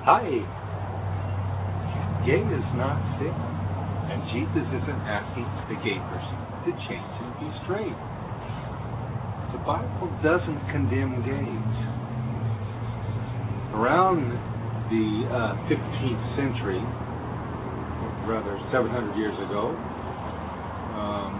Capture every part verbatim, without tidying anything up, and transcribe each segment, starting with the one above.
Hi. Gay is not sin. And Jesus isn't asking the gay person to change and be straight. The Bible doesn't condemn gays. Around the uh, fifteenth century, or rather seven hundred years ago, um,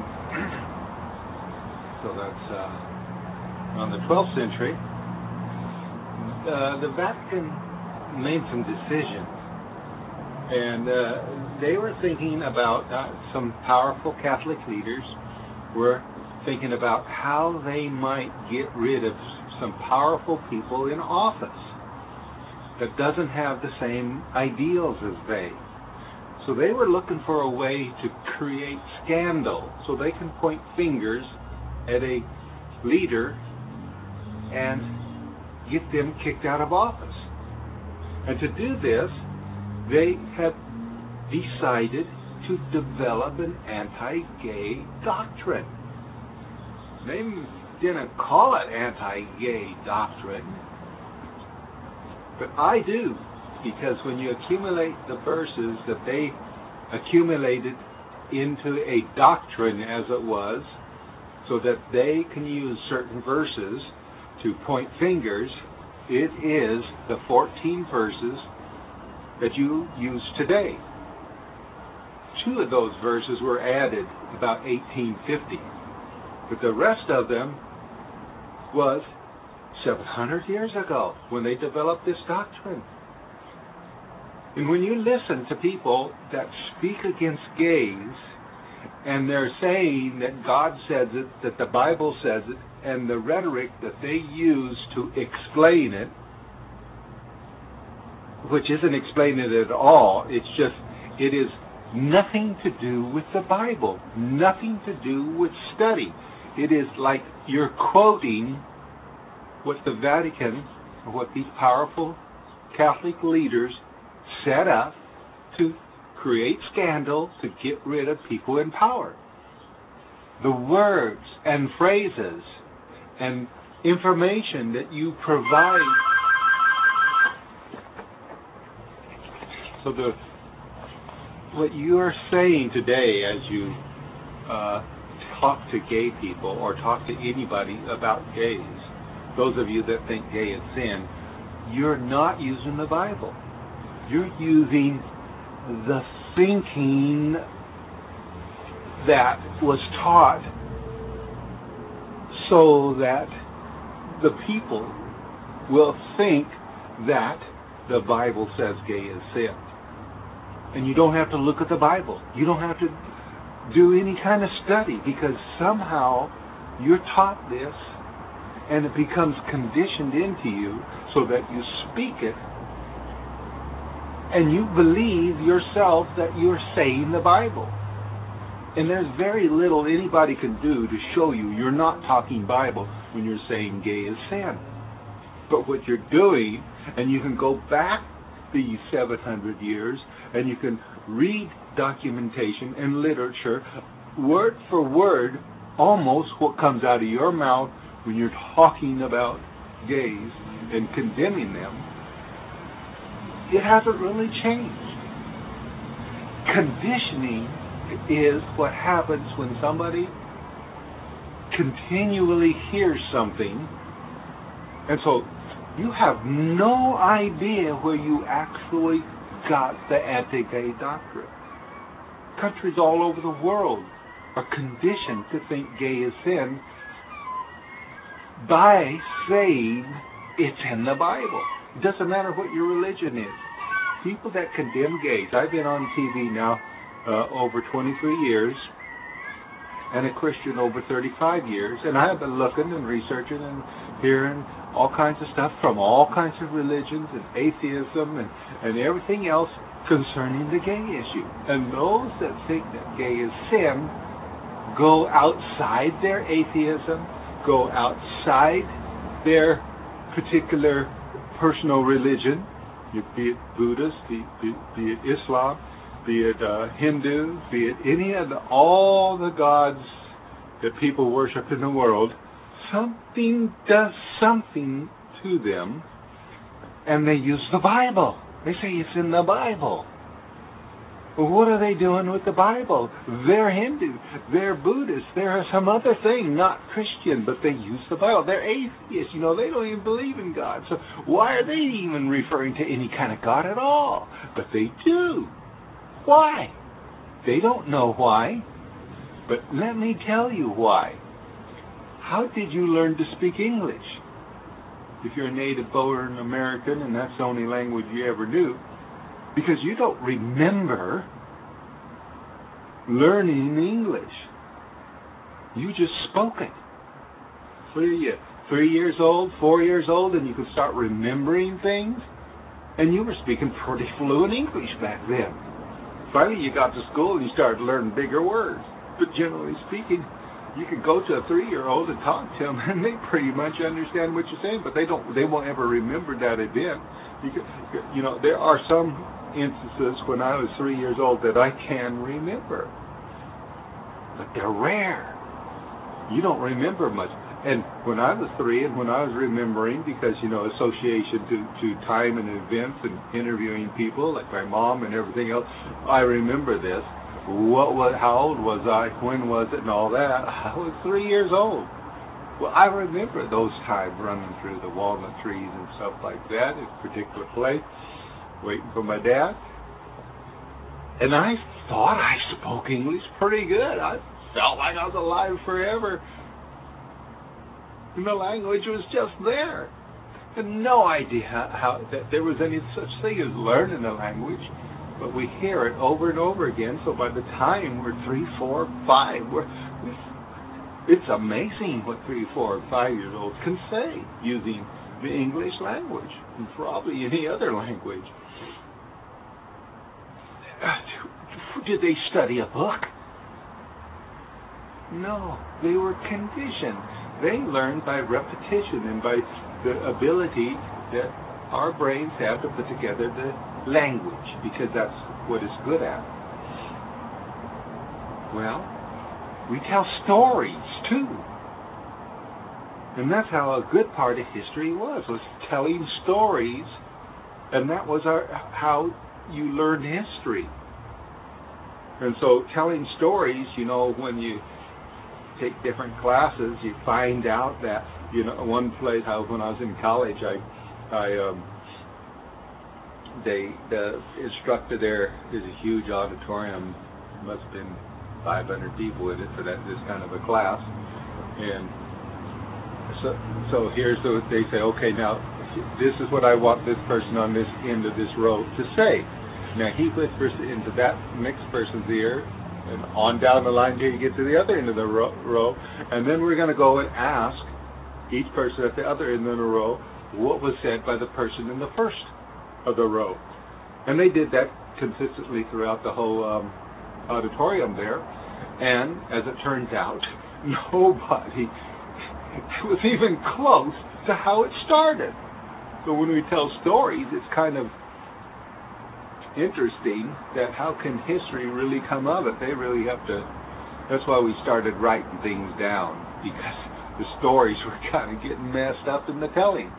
so that's uh, around the twelfth century, uh, the Vatican made some decisions. And uh, they were thinking about, uh, some powerful Catholic leaders were thinking about how they might get rid of some powerful people in office that doesn't have the same ideals as they. So they were looking for a way to create scandal so they can point fingers at a leader and get them kicked out of office. And to do this, they had decided to develop an anti-gay doctrine. They didn't call it anti-gay doctrine, but I do, because when you accumulate the verses that they accumulated into a doctrine, as it was, so that they can use certain verses to point fingers, it is the fourteen verses that you use today. Two of those verses were added about eighteen fifty, but the rest of them was seven hundred years ago when they developed this doctrine. And when you listen to people that speak against gays, and they're saying that God says it, that the Bible says it, and the rhetoric that they use to explain it, which isn't explaining it at all, it's just, it is nothing to do with the Bible, nothing to do with study. It is like you're quoting what the Vatican, or what these powerful Catholic leaders set up to create scandal, to get rid of people in power. The words and phrases and information that you provide. So the what you are saying today as you uh, talk to gay people or talk to anybody about gays, those of you that think gay is sin, you're not using the Bible. You're using the thinking that was taught so that the people will think that the Bible says gay is sin. And you don't have to look at the Bible. You don't have to do any kind of study, because somehow you're taught this and it becomes conditioned into you so that you speak it and you believe yourself that you're saying the Bible. And there's very little anybody can do to show you you're not talking Bible when you're saying gay is sin. But what you're doing, and you can go back these seven hundred years, and you can read documentation and literature, word for word, almost what comes out of your mouth when you're talking about gays and condemning them, it hasn't really changed. Conditioning is what happens when somebody continually hears something, and so you have no idea where you actually got the anti-gay doctrine. Countries all over the world are conditioned to think gay is sin by saying it's in the Bible. It doesn't matter what your religion is. People that condemn gays, I've been on T V now uh, over twenty-three years, and a Christian over thirty-five years, and I have been looking and researching and hearing all kinds of stuff from all kinds of religions and atheism and, and everything else concerning the gay issue. And those that think that gay is sin go outside their atheism, go outside their particular personal religion, be it Buddhist, be, be, be it Islam, be it uh, Hindu, be it any of the, all the gods that people worship in the world. Something does something to them, and they use the Bible. They say it's in the Bible. Well, what are they doing with the Bible? They're Hindu, they're Buddhist, they're some other thing, not Christian, but they use the Bible. They're atheists, you know, they don't even believe in God. So why are they even referring to any kind of God at all? But they do. Why? They don't know why. But let me tell you why. How did you learn to speak English? If you're a native-born American and that's the only language you ever knew, because you don't remember learning English. You just spoke it. What are you, three years old, four years old, and you could start remembering things? And you were speaking pretty fluent English back then. Finally, you got to school and you started learning bigger words. But generally speaking, you could go to a three-year-old and talk to them, and they pretty much understand what you're saying, but they don't. They won't ever remember that event. You, could, you know, there are some instances when I was three years old that I can remember, but they're rare. You don't remember much. And when I was three, and when I was remembering, because you know, association to, to time and events and interviewing people like my mom and everything else, I remember this. What was? How old was I? When was it? And all that. I was three years old. Well, I remember those times running through the walnut trees and stuff like that in a particular place, waiting for my dad. And I thought I spoke English pretty good. I felt like I was alive forever. And the language was just there. I had no idea how that there was any such thing as learning a language. But we hear it over and over again, so by the time we're three, four, five, we're, we, it's amazing what three, four, and five years olds can say using the English language, and probably any other language. Did they study a book? No, they were conditioned. They learned by repetition and by the ability that our brains have to put together the language, because that's what it's good at. Well, we tell stories too. And that's how a good part of history was, was telling stories. And that was our how you learned history. And so telling stories, you know, when you take different classes, you find out that, you know, one place, how when I was in college, I, I, um, they, the instructor there is a huge auditorium, must have been five hundred people in it for that, this kind of a class. And so, so here's the, they say, okay, now, this is what I want this person on this end of this row to say. Now, he whispers into that next person's ear, and on down the line till you get to the other end of the row, row, and then we're going to go and ask each person at the other end of the row what was said by the person in the first of the row. And they did that consistently throughout the whole um, auditorium there, and as it turns out, nobody was even close to how it started. So when we tell stories, it's kind of interesting that how can history really come of it? They really have to, that's why we started writing things down, because the stories were kind of getting messed up in the telling.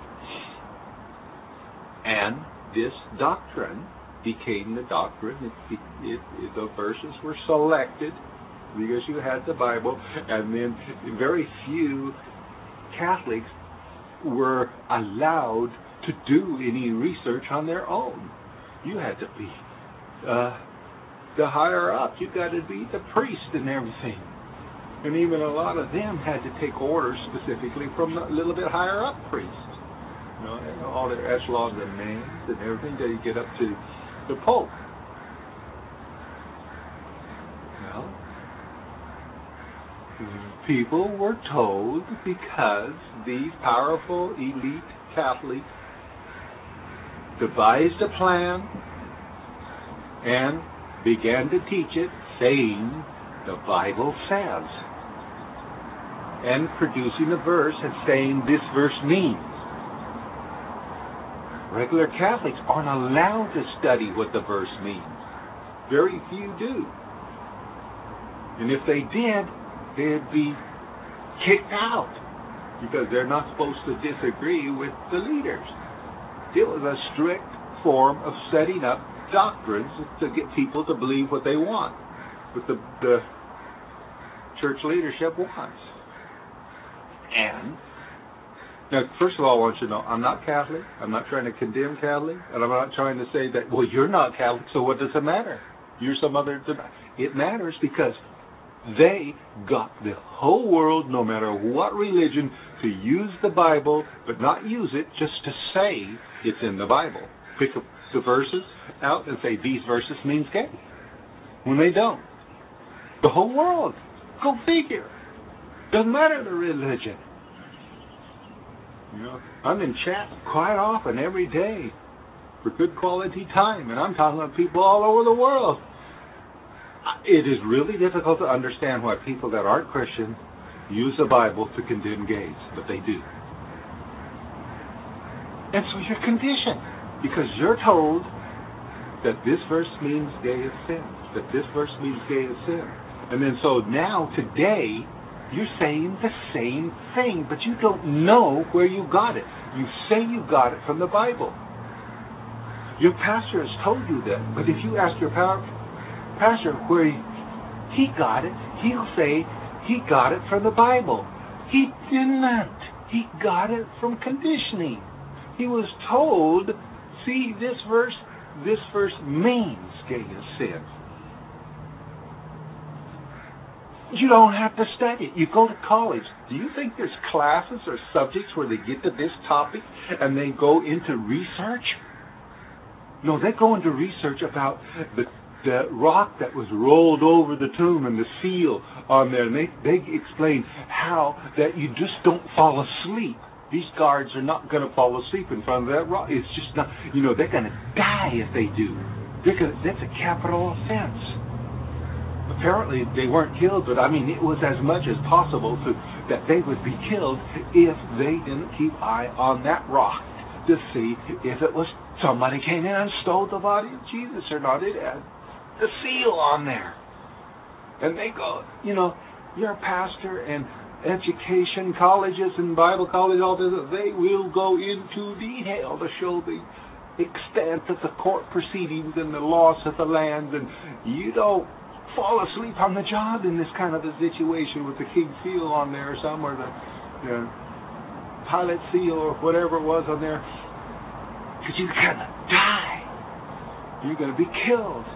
And this doctrine became the doctrine. It, it, it, the verses were selected because you had the Bible, and then very few Catholics were allowed to do any research on their own. You had to be uh, the higher up. You got to be the priest and everything. And even a lot of them had to take orders specifically from a little bit higher up priests. You know, and all their echelons and names and everything till you get up to the Pope. Well, people were told, because these powerful elite Catholics devised a plan and began to teach it, saying the Bible says, and producing a verse and saying this verse means. Regular Catholics aren't allowed to study what the verse means. Very few do. And if they did, they'd be kicked out, because they're not supposed to disagree with the leaders. It was a strict form of setting up doctrines to get people to believe what they want, what the, the church leadership wants. And now, first of all, I want you to know, I'm not Catholic. I'm not trying to condemn Catholic, and I'm not trying to say that, well, you're not Catholic, so what does it matter? You're some other... It matters because they got the whole world, no matter what religion, to use the Bible, but not use it just to say it's in the Bible. Pick up the verses out and say, these verses means gay, when they don't. The whole world. Go figure. Doesn't matter the religion. You know, I'm in chat quite often, every day, for good quality time, and I'm talking to people all over the world. It is really difficult to understand why people that aren't Christian use the Bible to condemn gays, but they do. And so you're conditioned, because you're told that this verse means gay is sin, that this verse means gay is sin. And then so now, today, you're saying the same thing, but you don't know where you got it. You say you got it from the Bible. Your pastor has told you that, but if you ask your pa- pastor where he, he got it, he'll say he got it from the Bible. He didn't. He got it from conditioning. He was told, see, this verse, this verse means gay is sin. You don't have to study it. You go to college. Do you think there's classes or subjects where they get to this topic and they go into research? No, they go into research about the, the rock that was rolled over the tomb and the seal on there. And they, they explain how that you just don't fall asleep. These guards are not going to fall asleep in front of that rock. It's just not, you know, they're going to die if they do. They're gonna, that's a capital offense. Apparently they weren't killed, but I mean it was as much as possible to, that they would be killed if they didn't keep eye on that rock to see if it was somebody came in and stole the body of Jesus or not. It had the seal on there. And they go, you know, you're a pastor and education colleges and Bible college, all this, they will go into detail to show the extent of the court proceedings and the loss of the land, and you don't fall asleep on the job in this kind of a situation with the king seal on there or somewhere, the, the pilot seal or whatever it was on there, because you're going to die. You're going to be killed.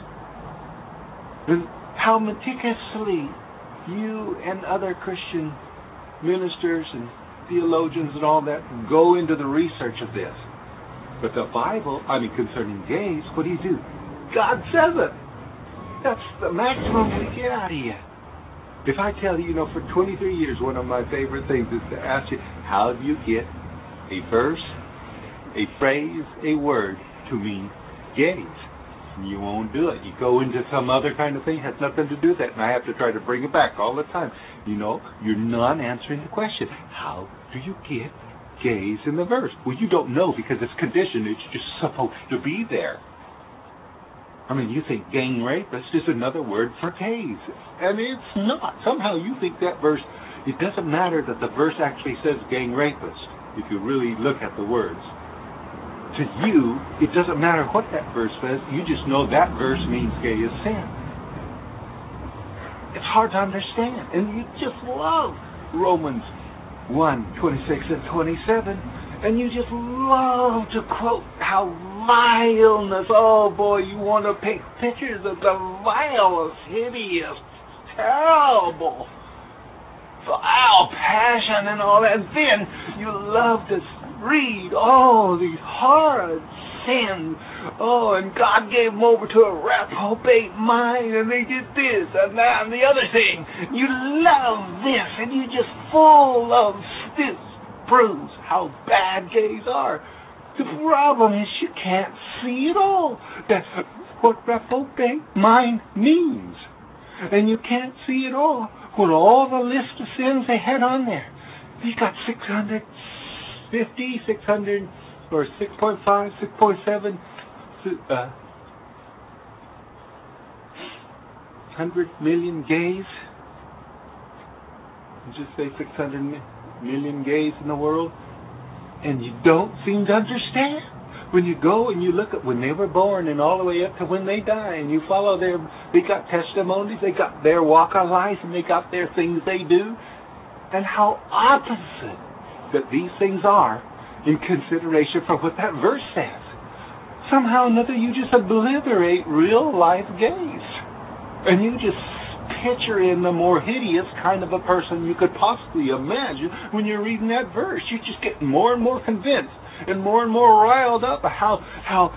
And how meticulously you and other Christian ministers and theologians and all that go into the research of this. But the Bible, I mean concerning gays, what do you do? God says it. That's the maximum we get out of you. If I tell you, you know, for twenty-three years, one of my favorite things is to ask you, how do you get a verse, a phrase, a word to mean gays? And you won't do it. You go into some other kind of thing, has nothing to do with that, and I have to try to bring it back all the time. You know, you're not answering the question. How do you get gays in the verse? Well, you don't know because it's conditioned. It's just supposed to be there. I mean, you think gang rapist is another word for gays. And it's not. Somehow you think that verse, it doesn't matter that the verse actually says gang rapist, if you really look at the words. To you, it doesn't matter what that verse says. You just know that verse means gay is sin. It's hard to understand. And you just love Romans one, twenty-six and twenty-seven. And you just love to quote how vileness, oh boy, you want to paint pictures of the vilest, hideous, terrible, vile passion and all that. And then you love to read all these horrid sins. Oh, and God gave them over to a reprobate mind, and they did this and that and the other thing. You love this, and you just full of this. Proves how bad gays are. The problem is you can't see it all. That's what reprobate mind means. And you can't see it all with all the list of sins they had on there. You got six hundred fifty, six hundred, or six point five, six point seven, uh, one hundred million gays. You just say six hundred million gays in the world, and you don't seem to understand when you go and you look at when they were born and all the way up to when they die, and you follow their, they got testimonies, they got their walk of life, and they got their things they do, and how opposite that these things are in consideration for what that verse says. Somehow or another, you just obliterate real life gays, and you just picture in the more hideous kind of a person you could possibly imagine when you're reading that verse. You just get more and more convinced and more and more riled up how how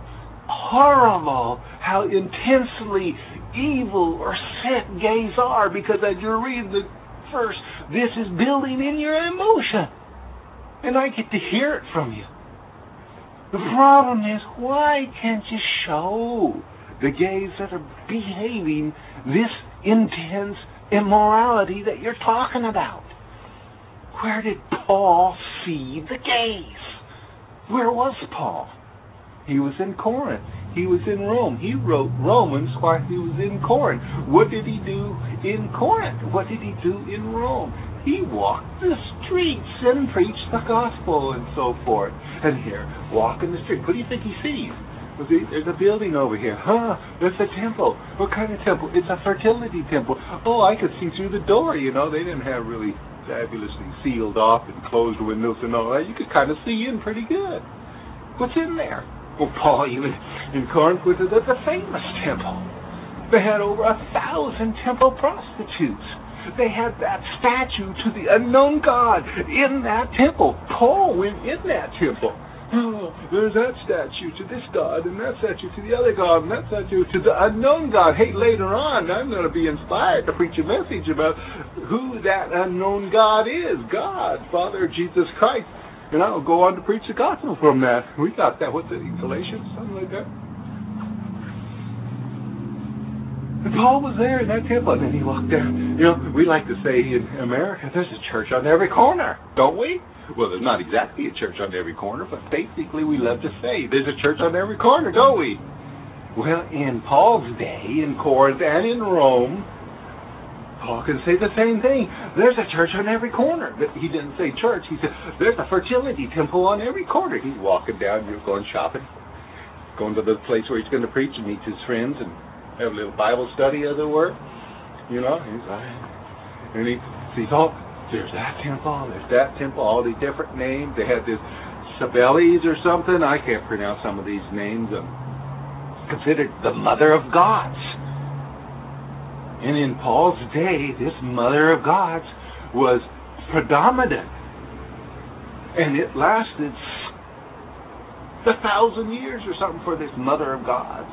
horrible, how intensely evil or sick gays are, because as you're reading the verse, this is building in your emotion, and I get to hear it from you. The problem is, why can't you show the gays that are behaving this intense immorality that you're talking about? Where did Paul see the gays? Where was Paul? He was in Corinth. He was in Rome. He wrote Romans while he was in Corinth. What did he do in Corinth? What did he do in Rome? He walked the streets and preached the gospel and so forth. And here, walking the street, what do you think he sees? There's a building over here. Huh, there's a temple. What kind of temple? It's a fertility temple. Oh, I could see through the door, you know. They didn't have really fabulously sealed off and closed windows and all that. You could kind of see in pretty good. What's in there? Well, Paul, even in Corinth, was the, the famous temple. They had over a thousand temple prostitutes. They had that statue to the unknown God in that temple. Paul went in that temple. Oh, there's that statue to this God, and that statue to the other God, and that statue to the unknown God. Hey, later on, I'm going to be inspired to preach a message about who that unknown God is. God, Father, Jesus Christ. And I'll go on to preach the gospel from that. We got that, what's it, in Galatians, something like that. And Paul was there in that temple, and then he walked down. You know, we like to say in America, there's a church on every corner, don't we? Well, there's not exactly a church on every corner, but basically we love to say there's a church on every corner, don't we? Well, in Paul's day, in Corinth and in Rome, Paul can say the same thing. There's a church on every corner. But he didn't say church. He said, there's a fertility temple on every corner. He's walking down, you're going shopping, going to the place where he's going to preach and meet his friends and have a little Bible study of the Word. You know, he's like, and he sees all, there's that temple, there's that temple, all these different names. They had this Sabeles or something. I can't pronounce some of these names. Um, considered the mother of gods. And in Paul's day, this mother of gods was predominant. And it lasted a thousand years or something for this mother of gods.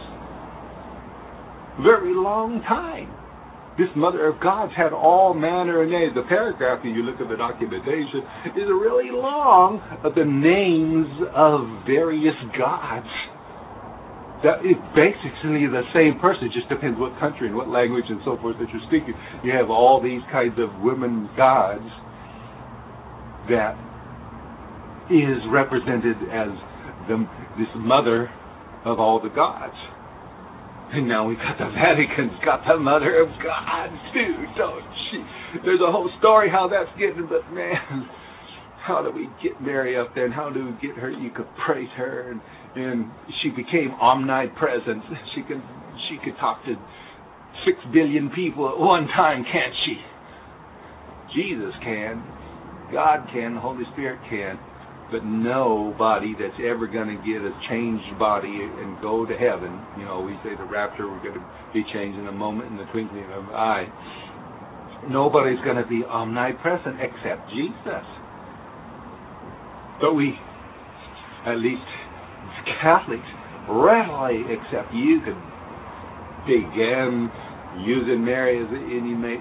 Very long time. This mother of gods had all manner of names. The paragraph, if you look at the documentation, is really long of the names of various gods. That is basically the same person. It just depends what country and what language and so forth that you're speaking. You have all these kinds of women gods that is represented as the, this mother of all the gods. And now we got the Vatican's got the mother of God too, don't she? There's a whole story how that's getting, but man, how do we get Mary up there and how do we get her? You could praise her, and, and she became omnipresent. She could she could talk to six billion people at one time, can't she? Jesus can, God can, the Holy Spirit can. But nobody that's ever going to get a changed body and go to heaven, you know, we say the rapture, we're going to be changed in a moment, in the twinkling of an eye. Nobody's going to be omnipresent except Jesus. But we, at least Catholics, readily accept. You can begin using Mary as an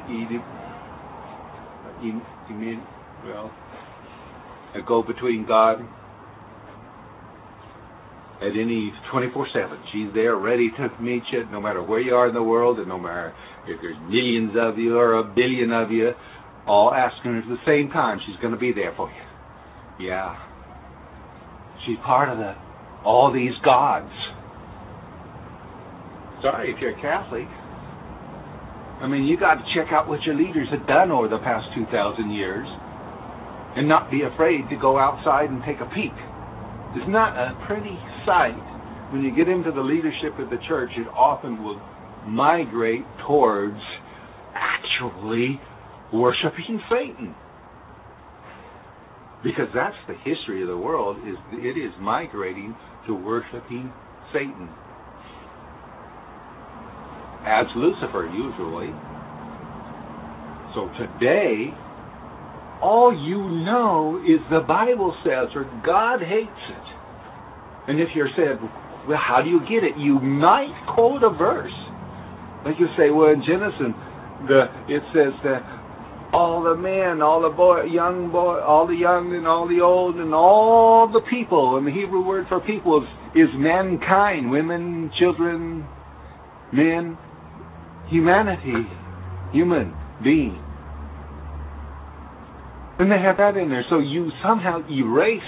intimate, well, a go-between God at any twenty-four seven. She's there ready to meet you no matter where you are in the world, and no matter if there's millions of you or a billion of you, all asking her at the same time. She's going to be there for you. Yeah. She's part of the all these gods. Sorry if you're a Catholic. I mean, you got to check out what your leaders have done over the past two thousand years. And not be afraid to go outside and take a peek. is not a pretty sight. When you get into the leadership of the church, it often will migrate towards actually worshiping Satan. Because that's the history of the world, is it is migrating to worshiping Satan. As Lucifer, usually. So today, all you know is the Bible says, or God hates it. And if you're saying, well, how do you get it? You might quote a verse. Like you say, well, in Genesis, the it says that all the men, all the boy, young boy, all the young and all the old and all the people, and the Hebrew word for people is, is mankind, women, children, men, humanity, human being. And they have that in there. So you somehow erase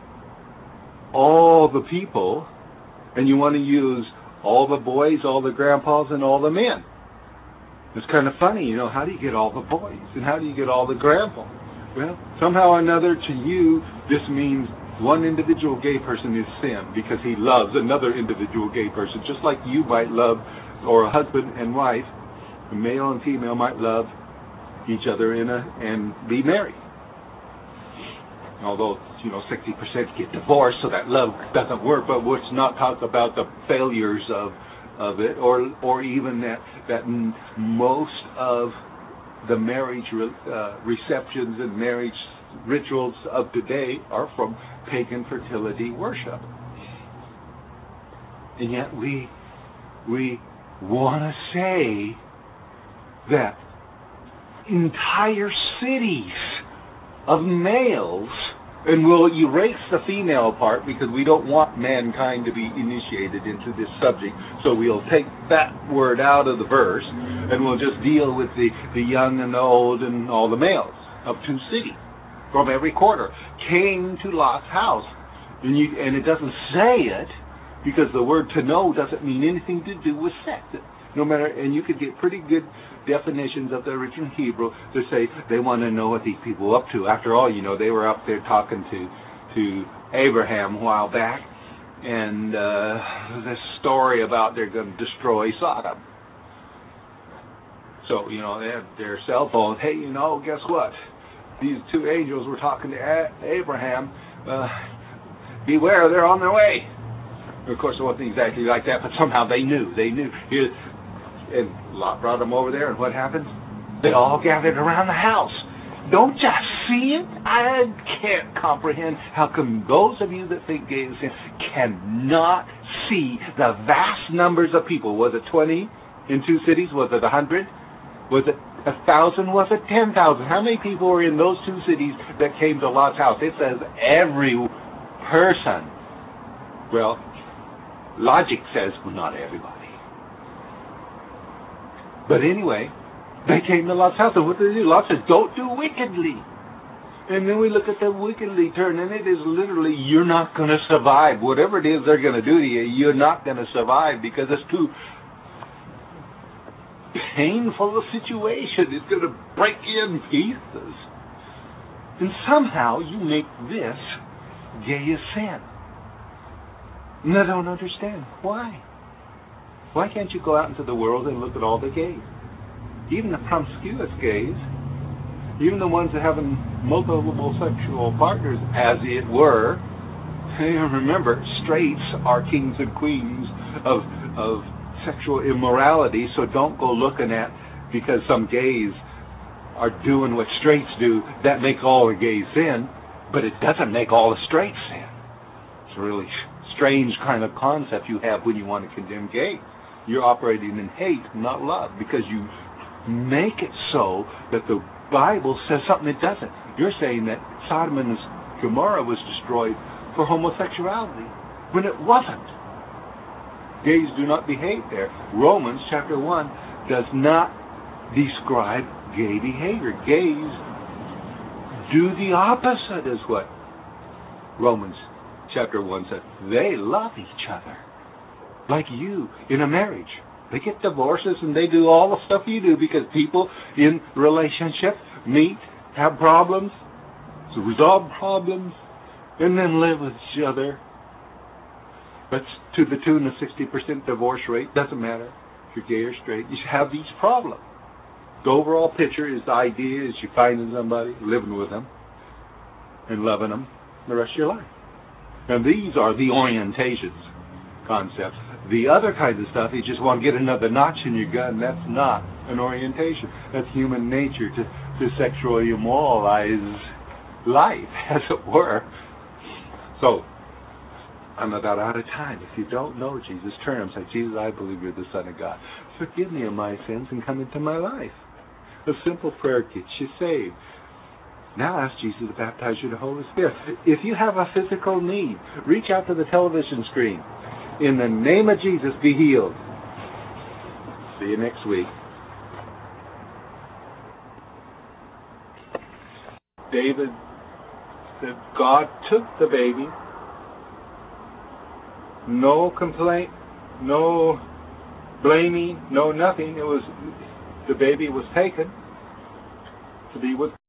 all the people, and you want to use all the boys, all the grandpas, and all the men. It's kind of funny, you know, how do you get all the boys? And how do you get all the grandpas? Well, somehow or another, to you, this means one individual gay person is sin because he loves another individual gay person. Just like you might love, or a husband and wife, a male and female might love each other in a and be married. Although, you know, sixty percent get divorced, so that love doesn't work. But let's not talk about the failures of of it, or or even that that most of the marriage uh, receptions and marriage rituals of today are from pagan fertility worship. And yet we we want to say that entire cities of males, and we'll erase the female part because we don't want mankind to be initiated into this subject. So we'll take that word out of the verse, and we'll just deal with the, the young and the old and all the males of two cities from every quarter came to Lot's house. And, you, and it doesn't say it because the word to know doesn't mean anything to do with sex. No matter, and you could get pretty good definitions of the original Hebrew to say they want to know what these people are up to. After all, you know, they were up there talking to to Abraham a while back, and uh, this story about they're going to destroy Sodom. So, you know, they have their cell phones. Hey, you know, guess what? These two angels were talking to A- Abraham. Uh, beware, they're on their way. Of course, it wasn't exactly like that, but somehow they knew. They knew. Here, and Lot brought them over there, and what happened? They all gathered around the house. Don't you see it? I can't comprehend how come those of you that think gay is sin cannot see the vast numbers of people. Was it twenty in two cities? Was it a hundred? Was it a thousand? Was it ten thousand? How many people were in those two cities that came to Lot's house? It says every person. Well, logic says, well, not everybody. But anyway, they came to Lot's house, and what did they do? Lot says, don't do wickedly. And then we look at the wickedly turn, and it is literally, you're not going to survive. Whatever it is they're going to do to you, you're not going to survive because it's too painful a situation. It's going to break you in pieces. And somehow you make this gay as sin. And I don't understand. Why? Why can't you go out into the world and look at all the gays? Even the promiscuous gays, even the ones that have multiple sexual partners, as it were. Remember, straights are kings and queens of of sexual immorality, so don't go looking at, because some gays are doing what straights do, that makes all the gays sin, but it doesn't make all the straights sin. It's a really strange kind of concept you have when you want to condemn gays. You're operating in hate, not love, because you make it so that the Bible says something it doesn't. You're saying that Sodom and Gomorrah was destroyed for homosexuality, when it wasn't. Gays do not behave there. Romans chapter one does not describe gay behavior. Gays do the opposite, is what Romans chapter one says. They love each other. Like you in a marriage. They get divorces and they do all the stuff you do because people in relationship meet, have problems, to resolve problems, and then live with each other But to the tune of sixty percent divorce rate, doesn't matter if you're gay or straight, you have these problems. The overall picture is the idea is you finding somebody, living with them, and loving them the rest of your life. And these are the orientations concepts. The other kind of stuff, you just want to get another notch in your gun. That's not an orientation. That's human nature to, to sexually immoralize life, as it were. So, I'm about out of time. If you don't know Jesus, turn and say, Jesus, I believe you're the Son of God. Forgive me of my sins and come into my life. A simple prayer gets you saved. Now ask Jesus to baptize you in the Holy Spirit. If you have a physical need, reach out to the television screen. In the name of Jesus, be healed. See you next week. David said God took the baby. No complaint, no blaming, no nothing. It was the baby was taken to be with